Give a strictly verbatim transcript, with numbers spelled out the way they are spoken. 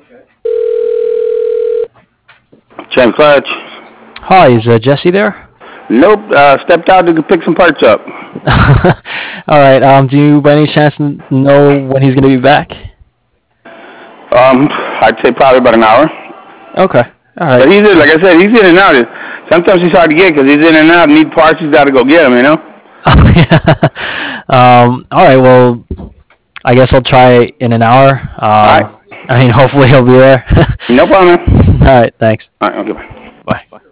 James Clutch. Hi, is uh, Jesse there? Nope, uh, stepped out to pick some parts up. All right. Um, do you, by any chance, n- know when he's going to be back? Um, I'd say probably about an hour. Okay. All right. But he's in, like I said, he's in and out. Sometimes he's hard to get because he's in and out. Need parts, he's got to go get them, you know? um. All right. Well, I guess I'll try in an hour. Um, All right. I mean, hopefully he'll be there. No problem, man. All right. Thanks. All right, okay, bye. Bye.